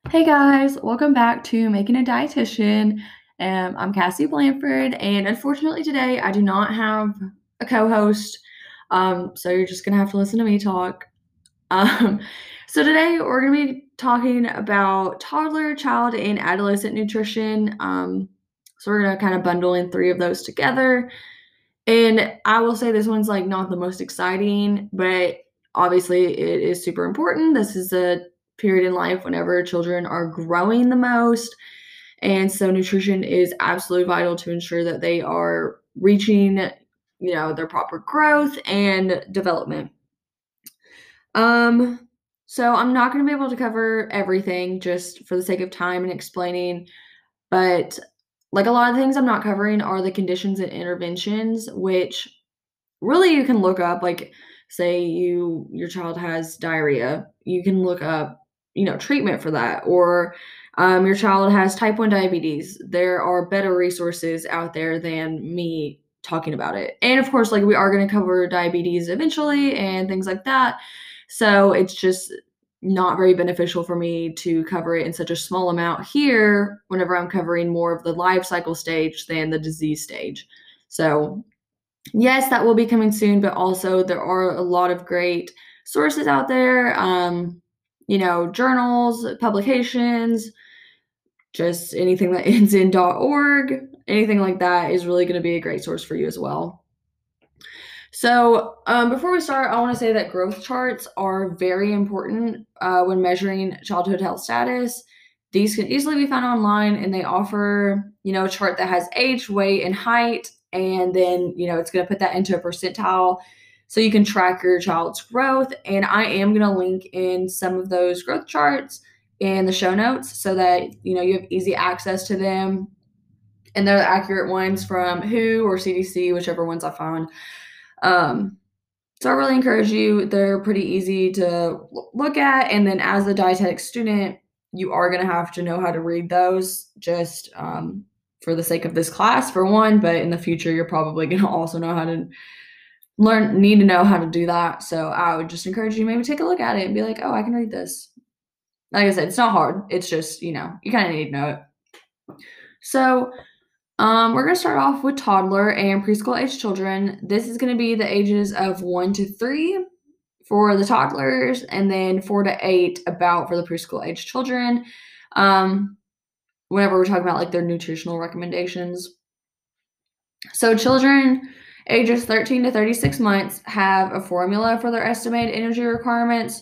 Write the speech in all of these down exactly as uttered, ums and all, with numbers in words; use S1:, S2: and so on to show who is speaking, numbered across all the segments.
S1: Hey guys, welcome back to Making a Dietitian. Um, I'm Cassie Blanford, and unfortunately today I do not have a co-host, um, so you're just gonna have to listen to me talk. Um, so today we're gonna be talking about toddler, child, and adolescent nutrition. Um, so we're gonna kind of bundle in three of those together. And I will say this one's like not the most exciting, but obviously it is super important. This is a period in life whenever children are growing the most. And so nutrition is absolutely vital to ensure that they are reaching, you know, their proper growth and development. Um, so I'm not going to be able to cover everything just for the sake of time and explaining, but like a lot of things I'm not covering are the conditions and interventions, which really you can look up. Like, say you your child has diarrhea, you can look up, you know, treatment for that. Or um, your child has type one diabetes. There are better resources out there than me talking about it. And of course, like we are going to cover diabetes eventually and things like that. So it's just not very beneficial for me to cover it in such a small amount here whenever I'm covering more of the life cycle stage than the disease stage. So yes, that will be coming soon, but also there are a lot of great sources out there, um, you know, journals, publications, just anything that ends in .org, anything like that is really going to be a great source for you as well. So, um, before we start, I want to say that growth charts are very important uh, when measuring childhood health status. These can easily be found online, and they offer, you know, a chart that has age, weight, and height, and then, you know, it's going to put that into a percentile so you can track your child's growth. And I am going to link in some of those growth charts in the show notes so that, you know, you have easy access to them. And they're the accurate ones from W H O or C D C, whichever ones I found. Um, so I really encourage you. They're pretty easy to look at. And then as a dietetic student, you are going to have to know how to read those just um, for the sake of this class, for one. But in the future, you're probably going to also know how to learn, need to know how to do that. So I would just encourage you maybe take a look at it and be like, oh, I can read this. Like I said, it's not hard. It's just, you know, you kind of need to know it. So Um, we're going to start off with toddler and preschool age children. This is going to be the ages of one to three for the toddlers, and then four to eight about for the preschool age children. Um, whenever we're talking about like their nutritional recommendations. So children ages thirteen to thirty-six months have a formula for their estimated energy requirements.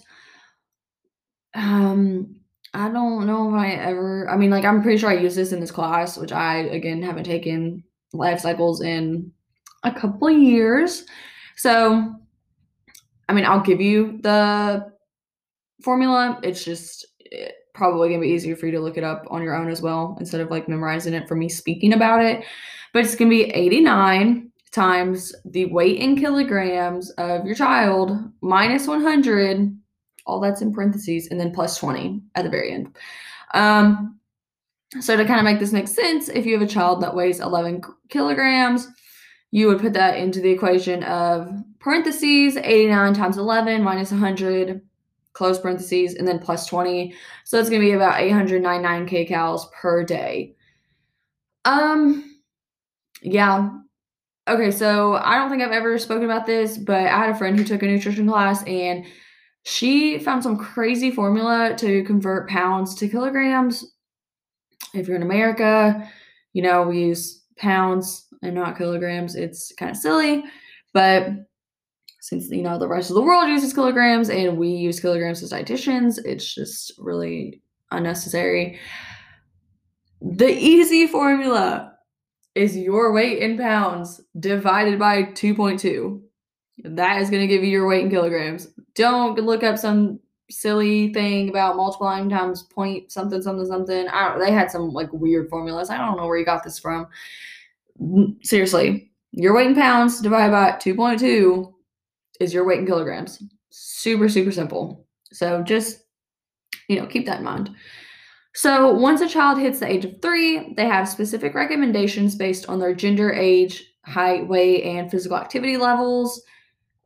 S1: Um, I don't know if I ever, I mean, like, I'm pretty sure I used this in this class, which I, again, haven't taken life cycles in a couple of years. So, I mean, I'll give you the formula. It's just it, probably going to be easier for you to look it up on your own as well instead of like memorizing it for me speaking about it. But it's going to be eighty-nine times the weight in kilograms of your child minus one hundred, all that's in parentheses, and then plus twenty at the very end. Um, so to kind of make this make sense, if you have a child that weighs eleven kilograms, you would put that into the equation of parentheses, eighty-nine times eleven minus one hundred, close parentheses, and then plus twenty. So it's going to be about eight hundred ninety-nine kcals per day. Um, yeah. Okay, so I don't think I've ever spoken about this, but I had a friend who took a nutrition class, and she found some crazy formula to convert pounds to kilograms. If you're in America, you know, we use pounds and not kilograms. It's kind of silly, but since, you know, the rest of the world uses kilograms and we use kilograms as dietitians, it's just really unnecessary. The easy formula is your weight in pounds divided by two point two. That is going to give you your weight in kilograms. Don't look up some silly thing about multiplying times point something, something, something. I don't, they had some like weird formulas. I don't know where you got this from. Seriously, your weight in pounds divided by two point two is your weight in kilograms. Super, super simple. So just, you know, keep that in mind. So once a child hits the age of three, they have specific recommendations based on their gender, age, height, weight, and physical activity levels.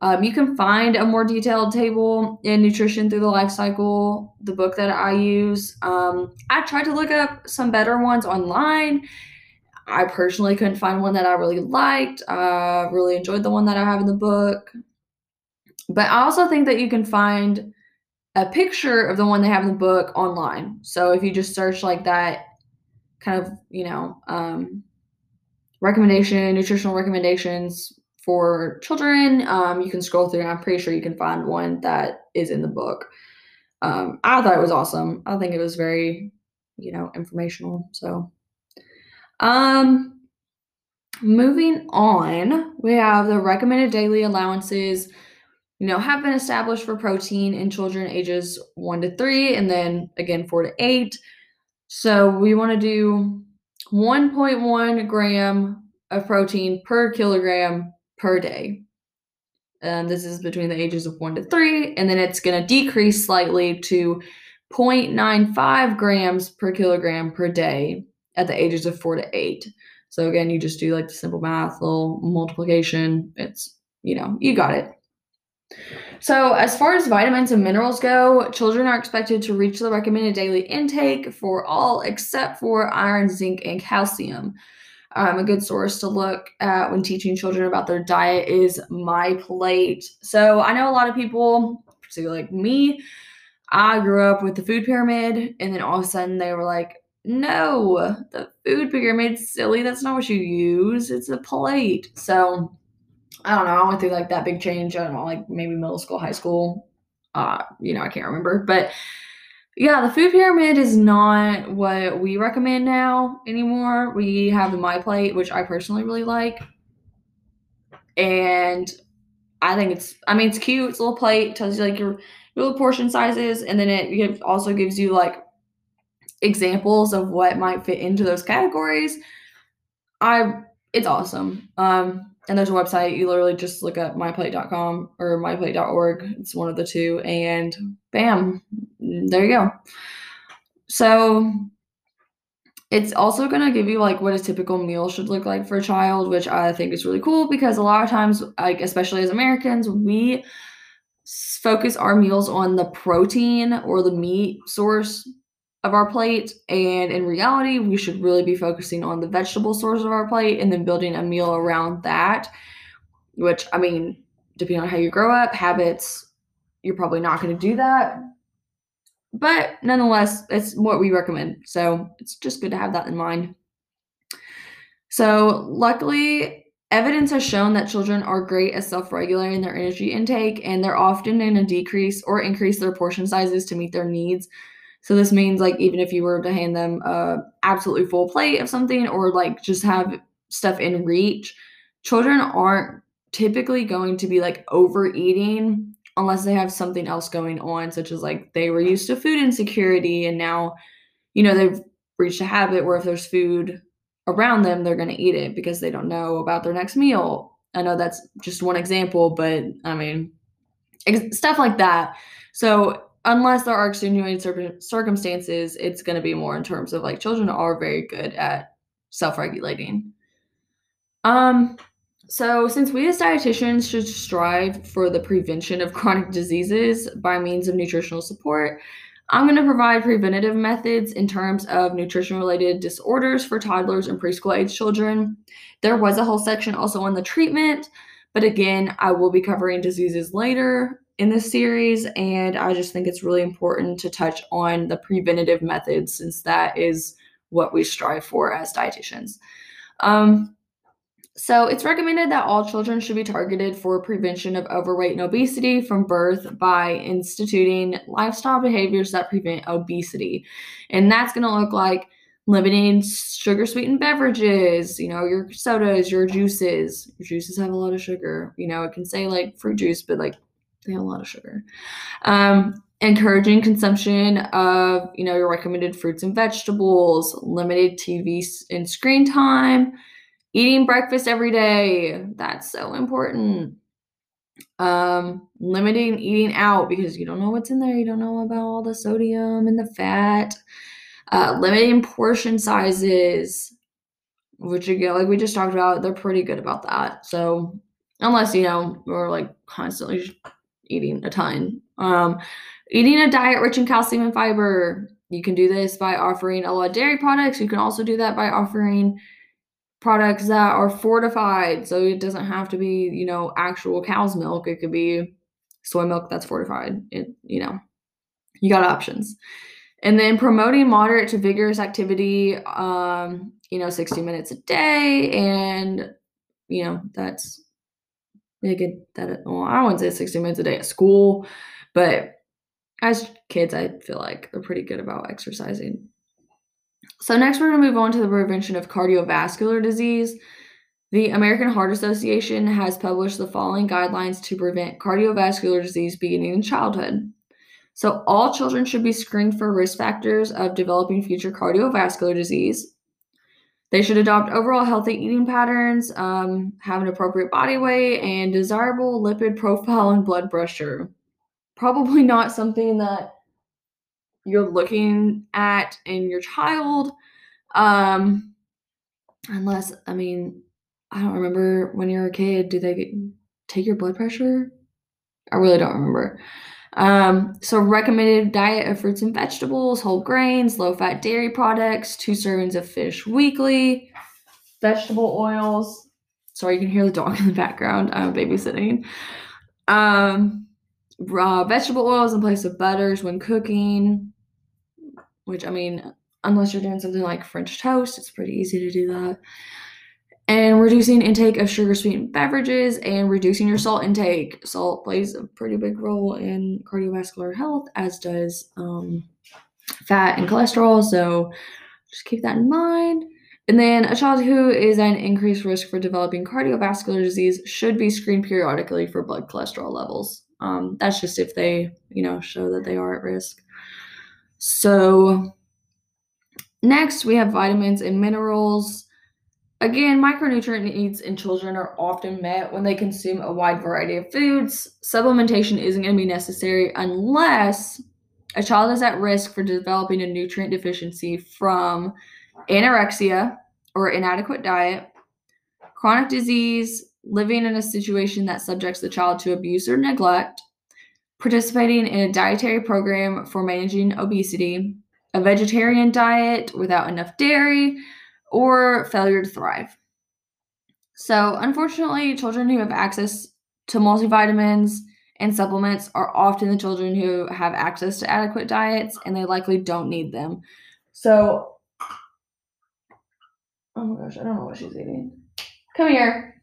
S1: Um, you can find a more detailed table in Nutrition Through the Life Cycle, the book that I use. Um, I tried to look up some better ones online. I personally couldn't find one that I really liked. I uh, really enjoyed the one that I have in the book. But I also think that you can find a picture of the one they have in the book online. So if you just search like that kind of, you know, um, recommendation, nutritional recommendations for children, um, you can scroll through and I'm pretty sure you can find one that is in the book. Um, I thought it was awesome. I think it was very, you know, informational. So, um, moving on, we have the recommended daily allowances, you know, have been established for protein in children ages one to three and then again four to eight. So we want to do one point one gram of protein per kilogram per day. And this is between the ages of one to three, and then it's going to decrease slightly to zero point nine five grams per kilogram per day at the ages of four to eight. So again, you just do like the simple math, little multiplication. It's, you know, you got it. So as far as vitamins and minerals go, children are expected to reach the recommended daily intake for all except for iron, zinc, and calcium. Um, a good source to look at when teaching children about their diet is MyPlate. So I know a lot of people, particularly like me, I grew up with the food pyramid, and then all of a sudden they were like, no, the food pyramid's silly. That's not what you use. It's a plate. So I don't know. I went through like that big change. I don't know, like maybe middle school, high school. Uh, you know, I can't remember. But yeah, the food pyramid is not what we recommend now anymore. We have the MyPlate, which I personally really like. And I think it's, I mean, it's cute. It's a little plate, tells you like your, your little portion sizes. And then it also gives you like examples of what might fit into those categories. I, it's awesome. Um, and there's a website. You literally just look up my plate dot com or my plate dot org. It's one of the two. And bam, there you go. So it's also going to give you like what a typical meal should look like for a child, which I think is really cool because a lot of times, like especially as Americans, we focus our meals on the protein or the meat source of our plate, and in reality we should really be focusing on the vegetable source of our plate and then building a meal around that, which I mean, depending on how you grow up, habits, you're probably not going to do that, but nonetheless it's what we recommend, so it's just good to have that in mind. So luckily, evidence has shown that children are great at self-regulating their energy intake, and they're often in a decrease or increase their portion sizes to meet their needs. So this means like even if you were to hand them a absolutely full plate of something or like just have stuff in reach, children aren't typically going to be like overeating unless they have something else going on, such as like they were used to food insecurity and now, you know, they've reached a habit where if there's food around them, they're going to eat it because they don't know about their next meal. I know that's just one example, but I mean, ex- stuff like that. So unless there are extenuating circumstances, it's going to be more in terms of like children are very good at self-regulating. Um, so since we as dietitians should strive for the prevention of chronic diseases by means of nutritional support, I'm going to provide preventative methods in terms of nutrition-related disorders for toddlers and preschool-age children. There was a whole section also on the treatment, but again, I will be covering diseases later in this series, and I just think it's really important to touch on the preventative methods since that is what we strive for as dietitians. Um, so it's recommended that all children should be targeted for prevention of overweight and obesity from birth by instituting lifestyle behaviors that prevent obesity. And that's going to look like limiting sugar-sweetened beverages, you know, your sodas, your juices. Your juices have a lot of sugar. You know, it can say like fruit juice, but like they have a lot of sugar. Um, encouraging consumption of, you know, your recommended fruits and vegetables, limited T V and screen time, eating breakfast every day. That's so important. Um, limiting eating out because you don't know what's in there. You don't know about all the sodium and the fat. Uh, limiting portion sizes, which again, like we just talked about, they're pretty good about that. So unless, you know, we're like constantly eating a ton. Um, eating a diet rich in calcium and fiber. You can do this by offering a lot of dairy products. You can also do that by offering products that are fortified. So it doesn't have to be, you know, actual cow's milk. It could be soy milk that's fortified. It, you know, you got options. And then promoting moderate to vigorous activity, um, you know, sixty minutes a day. And, you know, that's, they get that, well, I wouldn't say sixty minutes a day at school, but as kids, I feel like they're pretty good about exercising. So next we're going to move on to the prevention of cardiovascular disease. The American Heart Association has published the following guidelines to prevent cardiovascular disease beginning in childhood. So all children should be screened for risk factors of developing future cardiovascular disease. They should adopt overall healthy eating patterns, um, have an appropriate body weight, and desirable lipid profile and blood pressure. Probably not something that you're looking at in your child, um, unless, I mean, I don't remember when you're a kid, do they get, take your blood pressure? I really don't remember. Um, so recommended diet of fruits and vegetables, whole grains, low-fat dairy products, two servings of fish weekly, vegetable oils. Sorry, you can hear the dog in the background. I'm babysitting. Um, raw vegetable oils in place of butters when cooking, which, I mean, unless you're doing something like French toast, it's pretty easy to do that. And reducing intake of sugar-sweetened beverages and reducing your salt intake. Salt plays a pretty big role in cardiovascular health, as does um, fat and cholesterol. So just keep that in mind. And then a child who is at an increased risk for developing cardiovascular disease should be screened periodically for blood cholesterol levels. Um, that's just if they, you know, show that they are at risk. So next we have vitamins and minerals. Again, micronutrient needs in children are often met when they consume a wide variety of foods. Supplementation isn't going to be necessary unless a child is at risk for developing a nutrient deficiency from anorexia or inadequate diet, chronic disease, living in a situation that subjects the child to abuse or neglect, participating in a dietary program for managing obesity, a vegetarian diet without enough dairy, or failure to thrive. So, unfortunately, children who have access to multivitamins and supplements are often the children who have access to adequate diets, and they likely don't need them. So, oh my gosh, I don't know what she's eating. Come here.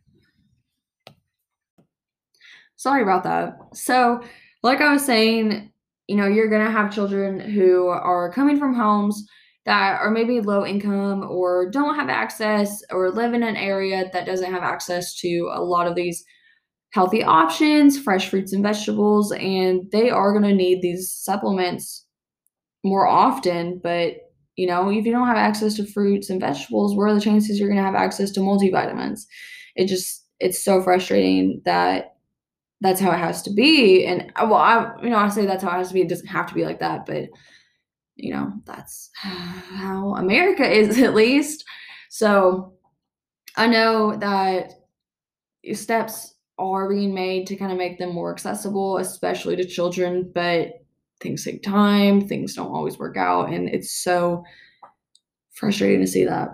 S1: Sorry about that. So, like I was saying, you know, you're going to have children who are coming from homes that are maybe low income or don't have access or live in an area that doesn't have access to a lot of these healthy options, fresh fruits and vegetables, and they are going to need these supplements more often. But, you know, if you don't have access to fruits and vegetables, what are the chances you're going to have access to multivitamins? It just, it's so frustrating that that's how it has to be. And well, I, you know, I say that's how it has to be. It doesn't have to be like that, but you know, that's how America is, at least. So I know that steps are being made to kind of make them more accessible, especially to children, but things take time, things don't always work out, and it's so frustrating to see that.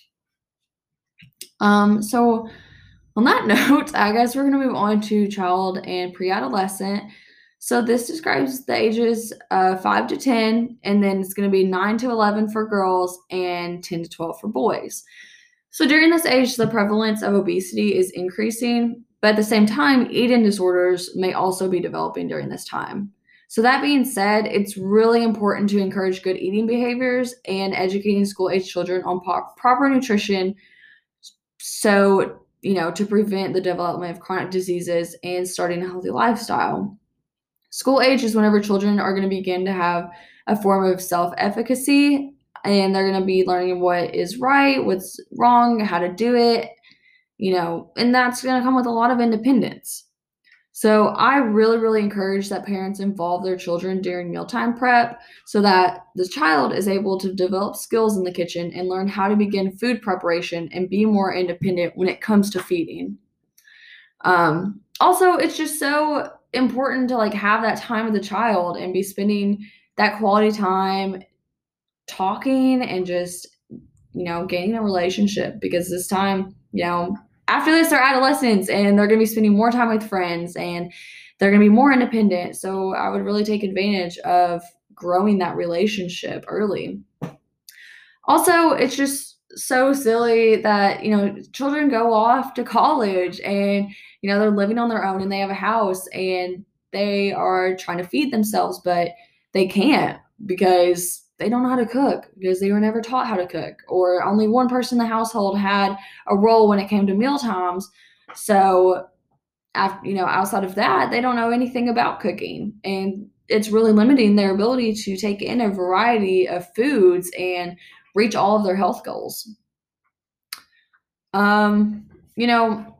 S1: Um, so on that note, I guess we're going to move on to child and pre-adolescent. So this describes the ages uh, five to ten, and then it's going to be nine to eleven for girls and ten to twelve for boys. So during this age, the prevalence of obesity is increasing, but at the same time, eating disorders may also be developing during this time. So that being said, it's really important to encourage good eating behaviors and educating school-age children on po- proper nutrition, so, you know, to prevent the development of chronic diseases and starting a healthy lifestyle. School age is whenever children are going to begin to have a form of self-efficacy, and they're going to be learning what is right, what's wrong, how to do it, you know, and that's going to come with a lot of independence. So I really, really encourage that parents involve their children during mealtime prep so that the child is able to develop skills in the kitchen and learn how to begin food preparation and be more independent when it comes to feeding. Um, also, it's just so important to like have that time with the child and be spending that quality time talking and just, you know, gaining a relationship because this time, you know, after this, they're adolescents and they're going to be spending more time with friends and they're going to be more independent. So I would really take advantage of growing that relationship early. Also, it's just so silly that, you know, children go off to college and, you know, they're living on their own and they have a house and they are trying to feed themselves, but they can't because they don't know how to cook because they were never taught how to cook, or only one person in the household had a role when it came to meal times. So, after, you know, outside of that, they don't know anything about cooking. And it's really limiting their ability to take in a variety of foods and reach all of their health goals. Um, you know,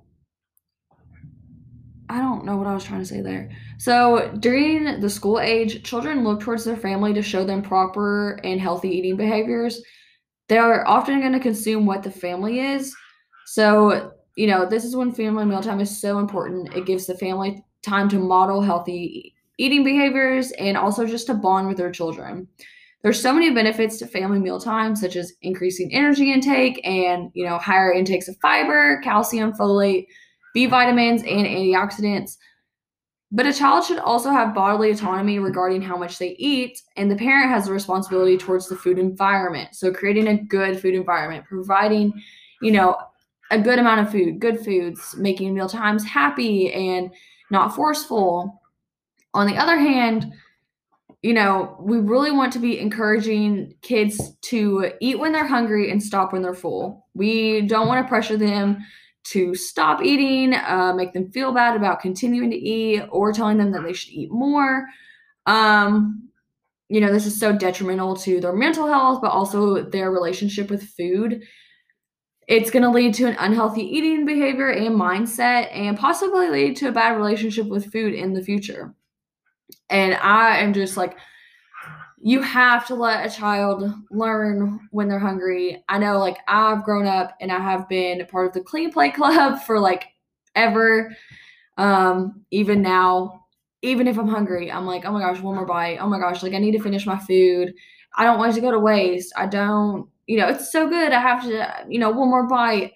S1: I don't know what I was trying to say there. So during the school age, children look towards their family to show them proper and healthy eating behaviors. They're often going to consume what the family is. So, you know, this is when family mealtime is so important. It gives the family time to model healthy eating behaviors and also just to bond with their children. There's so many benefits to family mealtime, such as increasing energy intake and, you know, higher intakes of fiber, calcium, folate, B vitamins, and antioxidants. But a child should also have bodily autonomy regarding how much they eat, and the parent has a responsibility towards the food environment. So, creating a good food environment, providing, you know, a good amount of food, good foods, making meal times happy and not forceful. On the other hand, you know, we really want to be encouraging kids to eat when they're hungry and stop when they're full. We don't want to pressure them to stop eating, uh, make them feel bad about continuing to eat, or telling them that they should eat more. Um, you know, this is so detrimental to their mental health, but also their relationship with food. It's going to lead to an unhealthy eating behavior and mindset, and possibly lead to a bad relationship with food in the future. And I am just like, you have to let a child learn when they're hungry. I know, like, I've grown up and I have been part of the Clean Plate Club for like ever. Um, even now, even if I'm hungry, I'm like, oh my gosh, one more bite. Oh my gosh, like I need to finish my food. I don't want it to go to waste. I don't, you know, it's so good. I have to, you know, one more bite.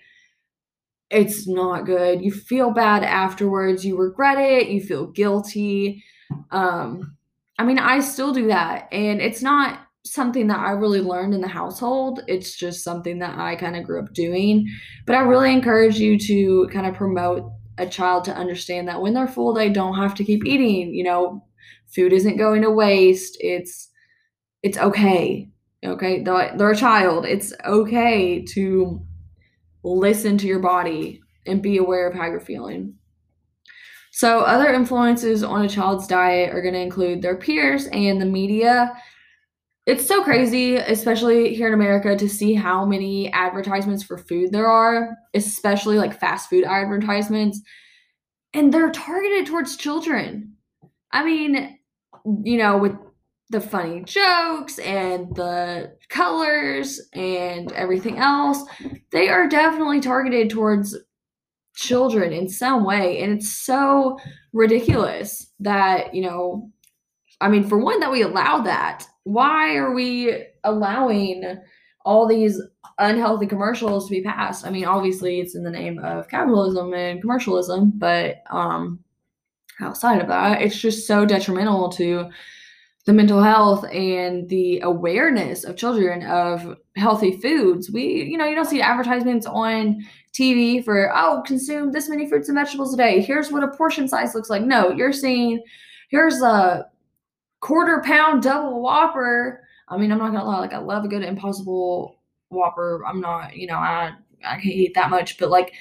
S1: It's not good. You feel bad afterwards. You regret it. You feel guilty. Um, I mean, I still do that. And it's not something that I really learned in the household. It's just something that I kind of grew up doing. But I really encourage you to kind of promote a child to understand that when they're full, they don't have to keep eating. You know, food isn't going to waste. It's it's okay. Okay. They're, they're a child. It's okay to listen to your body and be aware of how you're feeling. So, other influences on a child's diet are going to include their peers and the media. It's so crazy, especially here in America, to see how many advertisements for food there are, especially like fast food advertisements, and they're targeted towards children. I mean, you know, with the funny jokes and the colors and everything else, they are definitely targeted towards children in some way. And it's so ridiculous that, you know, I mean, for one, that we allow that. Why are we allowing all these unhealthy commercials to be passed? I mean, obviously it's in the name of capitalism and commercialism, but um outside of that, it's just so detrimental to the mental health and the awareness of children of healthy foods. We, you know, you don't see advertisements on T V for, oh, consume this many fruits and vegetables a day. Here's what a portion size looks like. No, you're seeing, here's a quarter pound double Whopper. I mean, I'm not gonna lie, like I love a good Impossible Whopper. I'm not, you know, I I can't eat that much, but like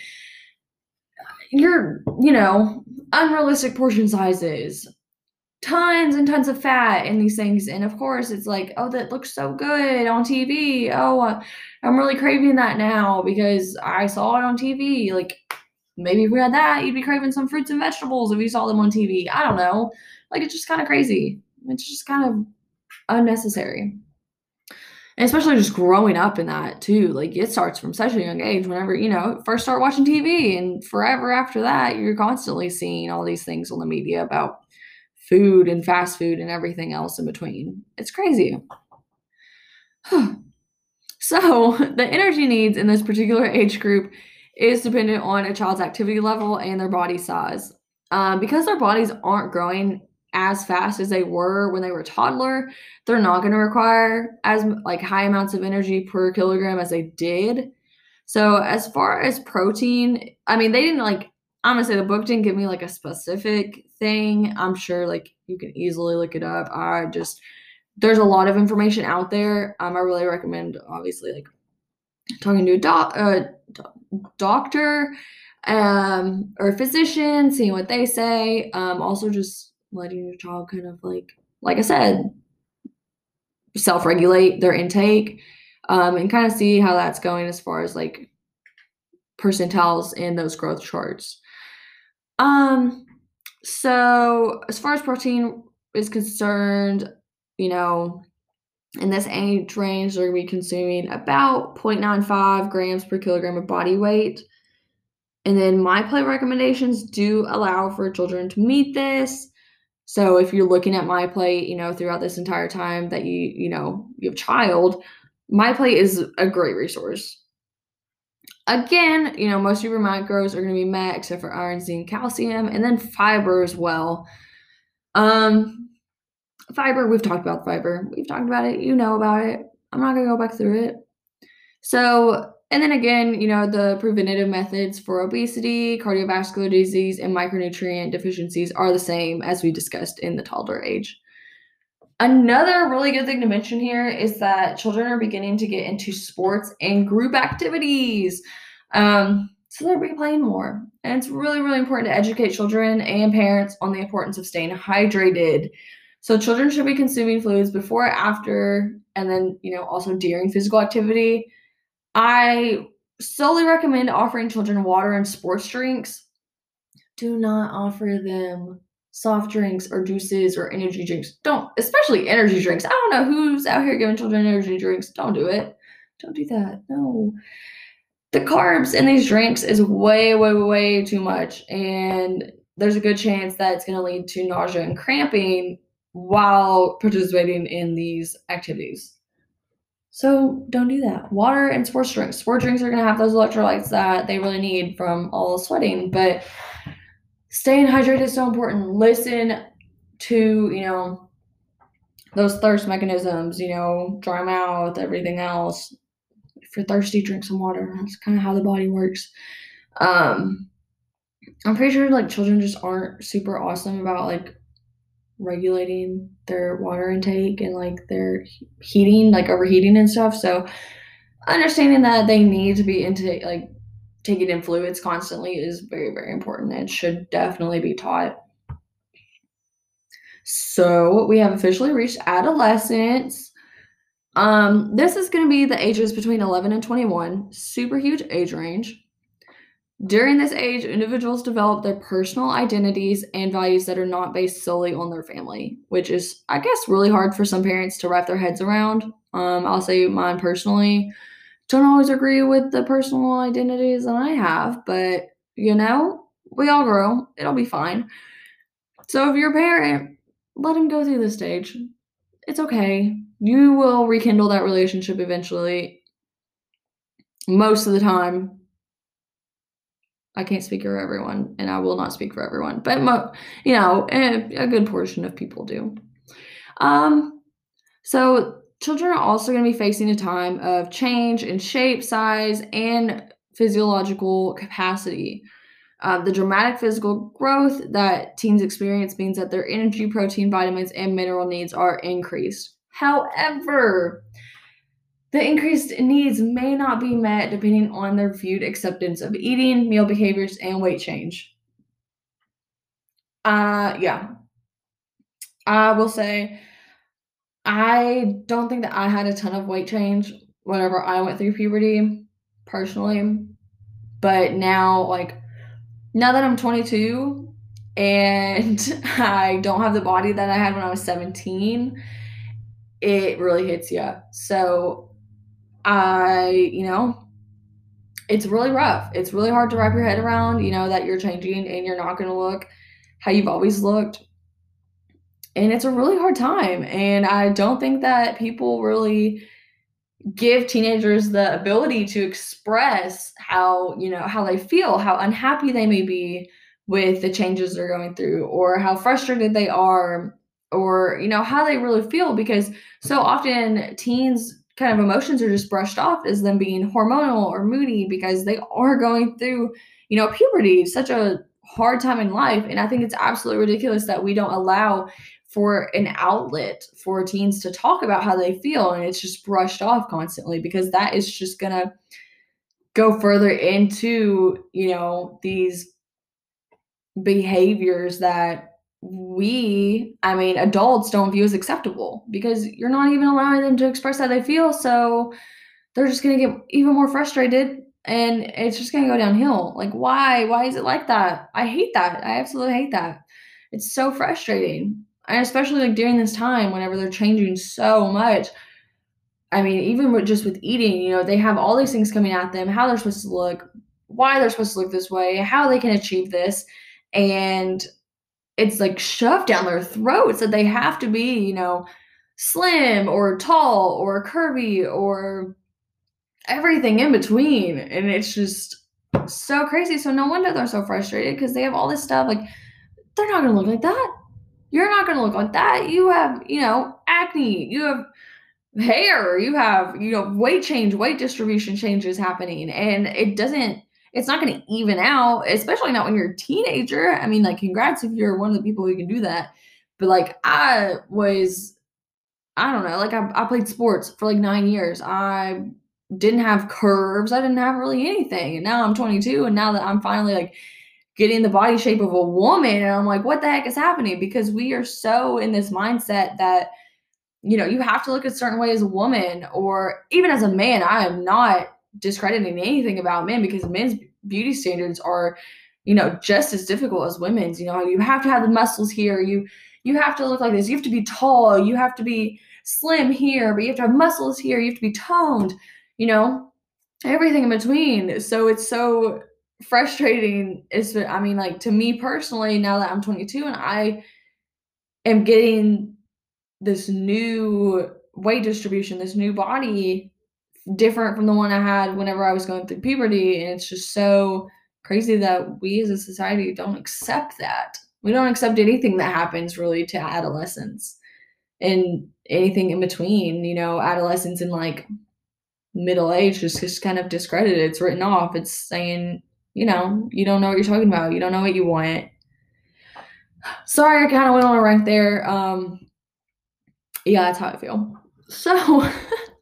S1: you're, you know, unrealistic portion sizes, tons and tons of fat in these things. And of course, it's like, oh, that looks so good on T V. Oh, uh, I'm really craving that now because I saw it on T V. Like, maybe if we had that, you'd be craving some fruits and vegetables if you saw them on T V. I don't know. Like, it's just kind of crazy. It's just kind of unnecessary. especially just growing up in that too. Like, it starts from such a young age whenever, you know, first start watching T V, and forever after that, you're constantly seeing all these things on the media about food and fast food and everything else in between. It's crazy. So, the energy needs in this particular age group is dependent on a child's activity level and their body size. Um, because their bodies aren't growing as fast as they were when they were a toddler, they're not going to require as like high amounts of energy per kilogram as they did. So, as far as protein, I mean, they didn't like, I'm gonna say the book didn't give me like a specific thing. I'm sure like you can easily look it up. I just there's a lot of information out there. Um, I really recommend, obviously, like talking to a doc, uh, do- doctor, um, or a physician, seeing what they say. Um, also just letting your child kind of like, like I said, self-regulate their intake, um, and kind of see how that's going as far as like percentiles in those growth charts. Um, so as far as protein is concerned, you know, in this age range, they're going to be consuming about zero point nine five grams per kilogram of body weight. And then my plate recommendations do allow for children to meet this. So if you're looking at my plate, you know, throughout this entire time that you, you know, you have a child, my plate is a great resource. Again, you know, most of your macros are going to be met except for iron, zinc, calcium, and then fiber as well. Um, fiber, we've talked about fiber. We've talked about it. You know about it. I'm not going to go back through it. So, and then again, you know, the preventative methods for obesity, cardiovascular disease, and micronutrient deficiencies are the same as we discussed in the toddler age. Another really good thing to mention here is that children are beginning to get into sports and group activities. Um, so they're be playing more. And it's really, really important to educate children and parents on the importance of staying hydrated. So children should be consuming fluids before, after, and then, you know, also during physical activity. I solely recommend offering children water and sports drinks. Do not offer them soft drinks or juices or energy drinks. Don't, especially energy drinks. I don't know who's out here giving children energy drinks. Don't do it. Don't do that. No. The carbs in these drinks is way, way, way too much. And there's a good chance that it's going to lead to nausea and cramping while participating in these activities. So don't do that. Water and sports drinks. Sports drinks are going to have those electrolytes that they really need from all the sweating, but staying hydrated is so important. Listen to, you know, those thirst mechanisms, you know, dry mouth, everything else. If you're thirsty, drink some water. That's kind of how the body works. Um, I'm pretty sure like children just aren't super awesome about like regulating their water intake and like their heating, like overheating and stuff. So understanding that they need to be into like taking in fluids constantly is very, very important and should definitely be taught. So we have officially reached adolescence. Um, this is going to be the ages between eleven and twenty-one, super huge age range. During this age, individuals develop their personal identities and values that are not based solely on their family, which is, I guess, really hard for some parents to wrap their heads around. Um, I'll say mine personally. Don't always agree with the personal identities that I have, but, you know, we all grow. It'll be fine. So if you're a parent, let them go through this stage. It's okay. You will rekindle that relationship eventually. Most of the time. I can't speak for everyone, and I will not speak for everyone, but, mo- you know, a, a good portion of people do. Um, so children are also going to be facing a time of change in shape, size, and physiological capacity. Uh, the dramatic physical growth that teens experience means that their energy, protein, vitamins, and mineral needs are increased. However, the increased needs may not be met depending on their viewed acceptance of eating, meal behaviors, and weight change. Uh, yeah. I will say I don't think that I had a ton of weight change whenever I went through puberty, personally. But now, like, now that I'm twenty-two and I don't have the body that I had when I was seventeen, it really hits you. So I, you know, it's really rough. It's really hard to wrap your head around, you know, that you're changing and you're not going to look how you've always looked. And it's a really hard time. And I don't think that people really give teenagers the ability to express how, you know, how they feel, how unhappy they may be with the changes they're going through, or how frustrated they are, or, you know, how they really feel, because so often teens kind of emotions are just brushed off as them being hormonal or moody because they are going through, you know, puberty, such a hard time in life. And I think it's absolutely ridiculous that we don't allow for an outlet for teens to talk about how they feel, and it's just brushed off constantly, because that is just going to go further into, you know, these behaviors that we, I mean, adults don't view as acceptable, because you're not even allowing them to express how they feel. So they're just going to get even more frustrated, and it's just going to go downhill. Like, why? Why is it like that? I hate that. I absolutely hate that. It's so frustrating. And especially like during this time, whenever they're changing so much. I mean, even with, just with eating, you know, they have all these things coming at them, how they're supposed to look, why they're supposed to look this way, how they can achieve this. And it's like shoved down their throats that they have to be, you know, slim or tall or curvy or everything in between. And it's just so crazy. So no wonder they're so frustrated, because they have all this stuff. Like, they're not going to look like that. You're not going to look like that. You have, you know, acne. You have hair. You have, you know, weight change, weight distribution changes happening. And it doesn't, it's not going to even out, especially not when you're a teenager. I mean, like, congrats if you're one of the people who can do that. But like, I was, I don't know, like I, I played sports for like nine years. I didn't have curves. I didn't have really anything. And now I'm twenty-two. And now that I'm finally like getting the body shape of a woman, and I'm like, what the heck is happening? Because we are so in this mindset that, you know, you have to look a certain way as a woman, or even as a man. I am not discrediting anything about men, because men's beauty standards are, you know, just as difficult as women's. You know, you have to have the muscles here. You you have to look like this. You have to be tall. You have to be slim here, but you have to have muscles here. You have to be toned, you know, everything in between. So it's so frustrating. It's, I mean, like, to me personally, now that I'm twenty-two and I am getting this new weight distribution, this new body, different from the one I had whenever I was going through puberty. And it's just so crazy that we as a society don't accept that. We don't accept anything that happens really to adolescence and anything in between. You know, adolescence and like middle age is just kind of discredited. It's written off. It's saying, you know, you don't know what you're talking about. You don't know what you want. Sorry, I kind of went on a rant there. Um, yeah, that's how I feel. So,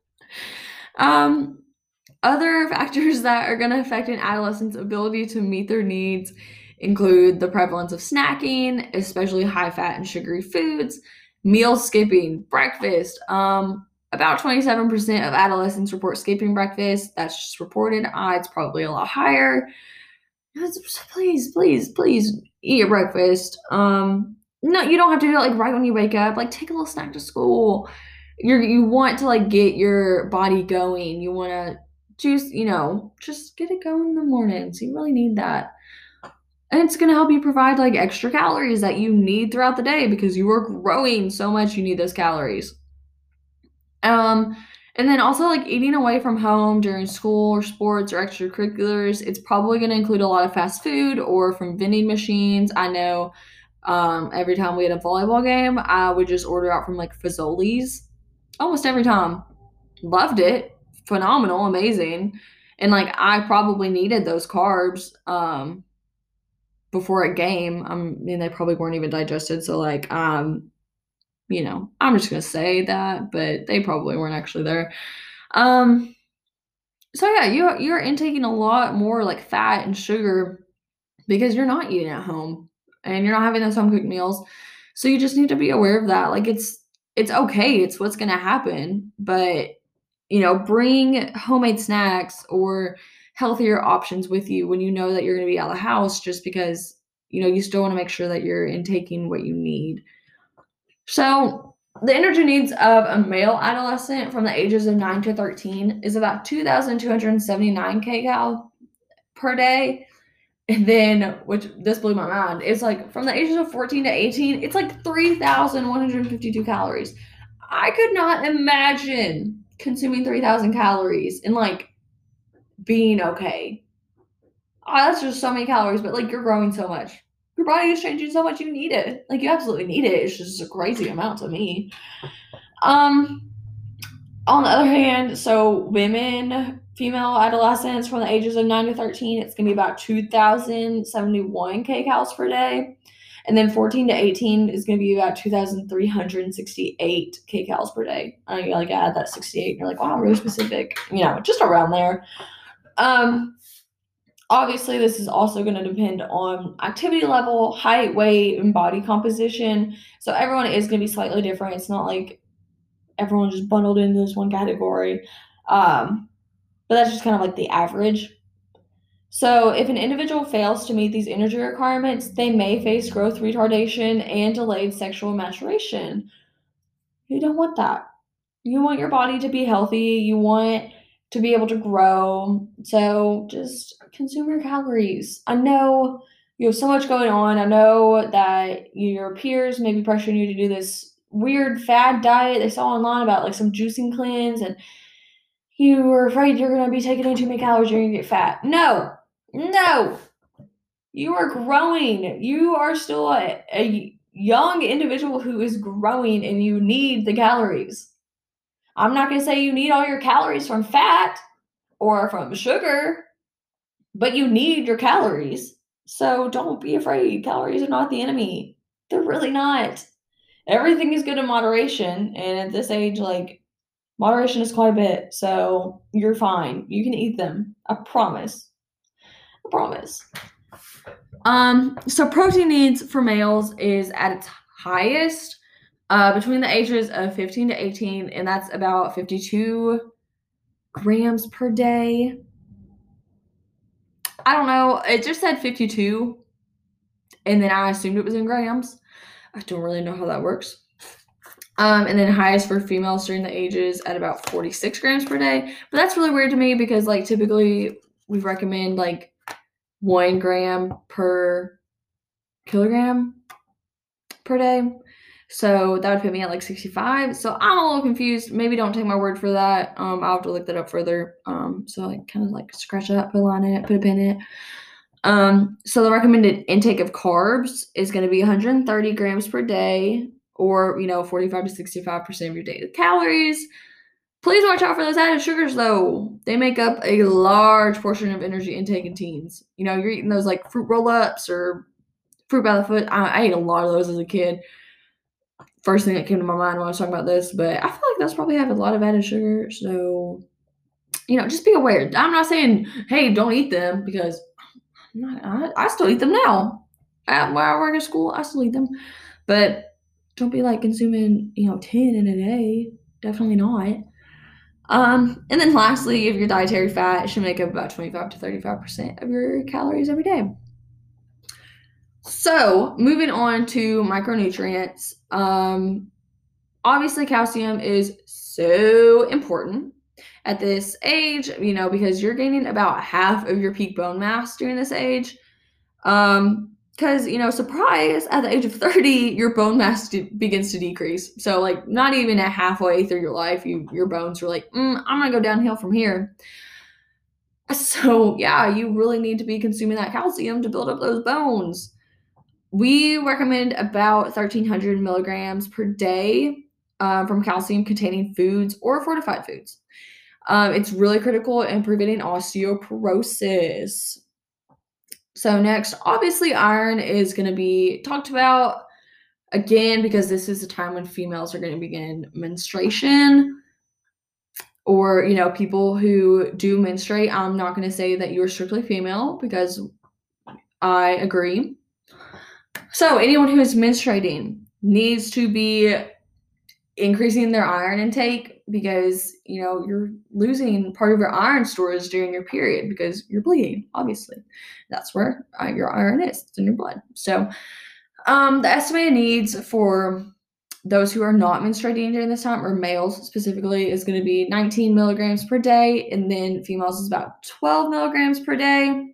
S1: um, other factors that are going to affect an adolescent's ability to meet their needs include the prevalence of snacking, especially high fat and sugary foods, meal skipping, breakfast. Um, about twenty-seven percent of adolescents report skipping breakfast. That's just reported. Uh, it's probably a lot higher. Please, please, please eat your breakfast. Um, no, you don't have to do it like right when you wake up. Like, take a little snack to school. You're you want to like get your body going. You want to just, you know, just get it going in the morning. So you really need that. And it's going to help you provide like extra calories that you need throughout the day, because you are growing so much, you need those calories. Um, and then also like eating away from home during school or sports or extracurriculars, it's probably going to include a lot of fast food or from vending machines. I know um, every time we had a volleyball game, I would just order out from like Fazoli's almost every time. Loved it. Phenomenal, amazing. And like, I probably needed those carbs um before a game. I mean, they probably weren't even digested. So like, um, you know, I'm just gonna say that, but they probably weren't actually there. Um, so yeah, you you're intaking a lot more like fat and sugar because you're not eating at home and you're not having those home cooked meals. So you just need to be aware of that. Like, it's it's okay. It's what's gonna happen. But you know, bring homemade snacks or healthier options with you when you know that you're gonna be out of the house, just because, you know, you still want to make sure that you're intaking what you need. So The energy needs of a male adolescent from the ages of nine to thirteen is about two thousand two hundred seventy-nine kcal per day. And then, which this blew my mind, it's like from the ages of fourteen to eighteen, it's like three thousand one hundred fifty-two calories. I could not imagine consuming three thousand calories and like being okay. Oh, that's just so many calories, but like you're growing so much. Your body is changing so much, you need it. Like you absolutely need it. It's just a crazy amount to me. Um, on the other hand, so women, female adolescents from the ages of nine to thirteen, it's gonna be about two thousand seventy-one kcals per day. And then fourteen to eighteen is going to be about two thousand three hundred sixty-eight kcals per day. I you like add that sixty-eight and you're like, wow, really specific. You know, just around there. Um, obviously, this is also going to depend on activity level, height, weight, and body composition. So everyone is going to be slightly different. It's not like everyone just bundled into this one category. Um, but that's just kind of like the average. So if an individual fails to meet these energy requirements, they may face growth retardation and delayed sexual maturation. You don't want that. You want your body to be healthy. You want to be able to grow. So just consume your calories. I know you have so much going on. I know that your peers may be pressuring you to do this weird fad diet they saw online about like some juicing cleanse, and you were afraid you're going to be taking in too many calories, you're going to get fat. No, no. You are growing. You are still a, a young individual who is growing, and you need the calories. I'm not going to say you need all your calories from fat or from sugar, but you need your calories. So don't be afraid. Calories are not the enemy. They're really not. Everything is good in moderation. And at this age, like, moderation is quite a bit. So you're fine. You can eat them. I promise. I promise. Um, so protein needs for males is at its highest uh, between the ages of fifteen to eighteen, and that's about fifty-two grams per day. I don't know. It just said fifty-two, and then I assumed it was in grams. I don't really know how that works. Um, and then highest for females during the ages at about forty-six grams per day. But that's really weird to me because, like, typically we recommend, like, one gram per kilogram per day. So that would put me at like sixty-five. So I'm a little confused. Maybe don't take my word for that. Um, I'll have to look that up further. Um, so I kind of like scratch it up, put a line in it, put a pin in it. Um, so the recommended intake of carbs is going to be one hundred thirty grams per day, or, you know, forty-five to sixty-five percent of your daily calories. Please watch out for those added sugars, though. They make up a large portion of energy intake in teens. You know, you're eating those like fruit roll-ups or fruit by the foot. I, I ate a lot of those as a kid. First thing that came to my mind when I was talking about this, but I feel like those probably have a lot of added sugar. So, you know, just be aware. I'm not saying, hey, don't eat them, because I'm not, I, I still eat them now. At, where I work at school, I still eat them. But don't be like consuming, you know, ten in a day. Definitely not. Um, and then lastly, if your dietary fat, it should make up about twenty-five to thirty-five percent of your calories every day. So moving on to micronutrients. Um, obviously calcium is so important at this age, you know, because you're gaining about half of your peak bone mass during this age. Um, because, you know, surprise, at the age of thirty, your bone mass de- begins to decrease. So, like, not even at halfway through your life, you your bones are like, mm, I'm going to go downhill from here. So, yeah, you really need to be consuming that calcium to build up those bones. We recommend about thirteen hundred milligrams per day um, from calcium-containing foods or fortified foods. Um, it's really critical in preventing osteoporosis. So next, obviously, iron is going to be talked about again because this is the time when females are going to begin menstruation, or, you know, people who do menstruate. I'm not going to say that you're strictly female because I agree. So anyone who is menstruating needs to be increasing their iron intake because, you know, you're losing part of your iron storage during your period because you're bleeding, obviously. That's where your iron is. It's in your blood. So um, the estimated needs for those who are not menstruating during this time, or males specifically, is going to be nineteen milligrams per day, and then females is about twelve milligrams per day.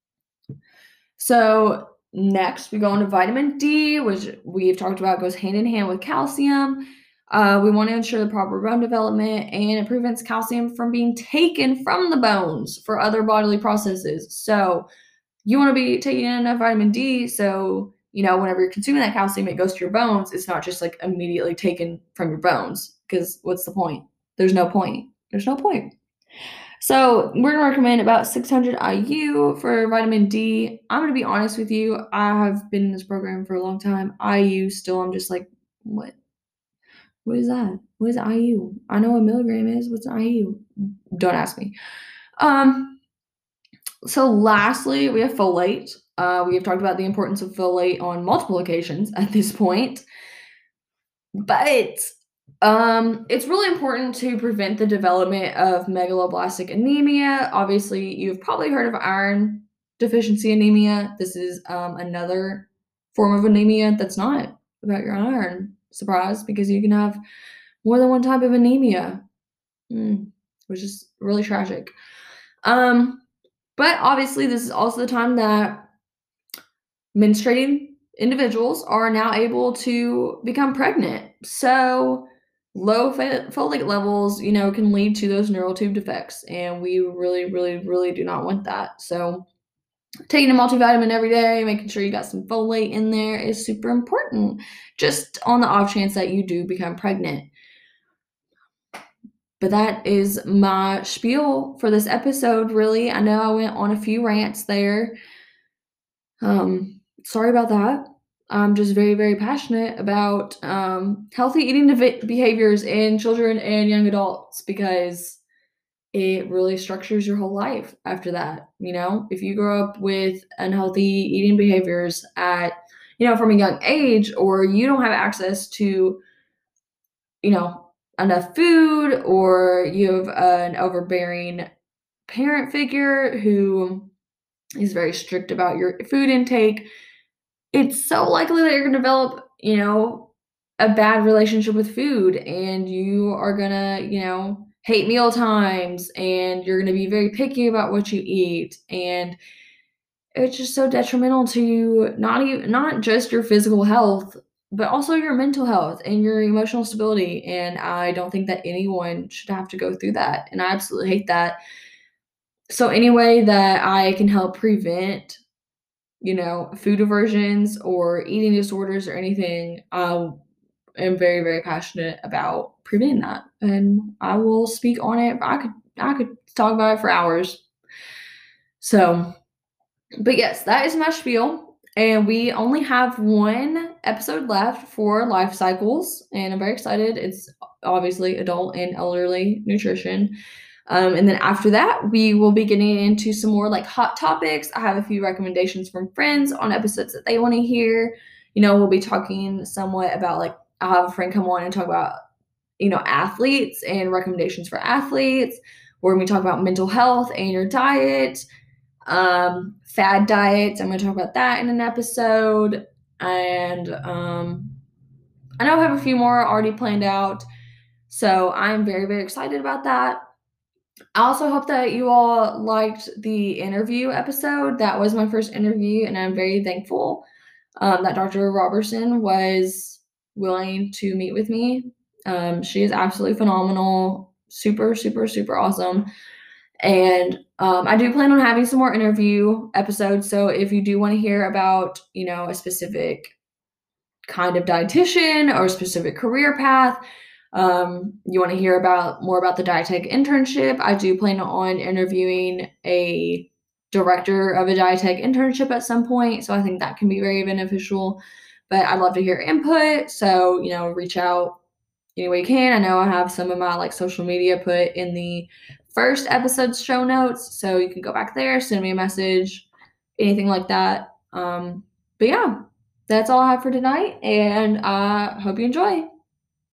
S1: So next, we go into vitamin D, which we've talked about goes hand in hand with calcium. Uh, we want to ensure the proper bone development, and it prevents calcium from being taken from the bones for other bodily processes. So you want to be taking in enough vitamin D, so you know whenever you're consuming that calcium, it goes to your bones. It's not just like immediately taken from your bones, because what's the point? There's no point. There's no point. So we're gonna recommend about six hundred I U for vitamin D. I'm gonna be honest with you. I have been in this program for a long time. I U still, I'm just like, what? What is that? What is I U? I know what a milligram is. What's I U? Don't ask me. Um. So lastly, we have folate. Uh, we have talked about the importance of folate on multiple occasions at this point, but um, it's really important to prevent the development of megaloblastic anemia. Obviously, you've probably heard of iron deficiency anemia. This is um, another form of anemia that's not about your iron. Surprise, because you can have more than one type of anemia, mm, which is really tragic. Um, but obviously, this is also the time that menstruating individuals are now able to become pregnant. So low folate levels, you know, can lead to those neural tube defects, and we really, really, really do not want that. So taking a multivitamin every day, making sure you got some folate in there is super important, just on the off chance that you do become pregnant. But that is my spiel for this episode, really. I know I went on a few rants there. Um, sorry about that. I'm just very, very passionate about um, healthy eating de- behaviors in children and young adults, because it really structures your whole life after that. You know, if you grow up with unhealthy eating behaviors at, you know, from a young age, or you don't have access to, you know, enough food, or you have an overbearing parent figure who is very strict about your food intake, it's so likely that you're going to develop, you know, a bad relationship with food, and you are going to, you know, hate meal times, and you're going to be very picky about what you eat. And it's just so detrimental to not even, not just your physical health, but also your mental health and your emotional stability. And I don't think that anyone should have to go through that. And I absolutely hate that. So any way that I can help prevent, you know, food aversions or eating disorders or anything, I am very, very passionate about preventing that. And I will speak on it. I could I could talk about it for hours. So, but yes, that is my spiel. And we only have one episode left for life cycles, and I'm very excited. It's obviously adult and elderly nutrition. Um, and then after that, we will be getting into some more like hot topics. I have a few recommendations from friends on episodes that they want to hear. You know, we'll be talking somewhat about, like, I'll have a friend come on and talk about, you know, athletes and recommendations for athletes. We're going to talk about mental health and your diet, um, fad diets. I'm going to talk about that in an episode. And um, I know I have a few more already planned out. So I'm very, very excited about that. I also hope that you all liked the interview episode. That was my first interview, and I'm very thankful um, that Doctor Robertson was willing to meet with me. Um, she is absolutely phenomenal, super, super, super awesome. And um, I do plan on having some more interview episodes. So if you do want to hear about, you know, a specific kind of dietitian or a specific career path, um, you want to hear about more about the Dietech internship, I do plan on interviewing a director of a Dietech internship at some point. So I think that can be very beneficial, but I'd love to hear input. So, you know, reach out any way you can. I know I have some of my like social media put in the first episode's show notes, so you can go back there, send me a message, anything like that. Um, but yeah, that's all I have for tonight, and I hope you enjoy.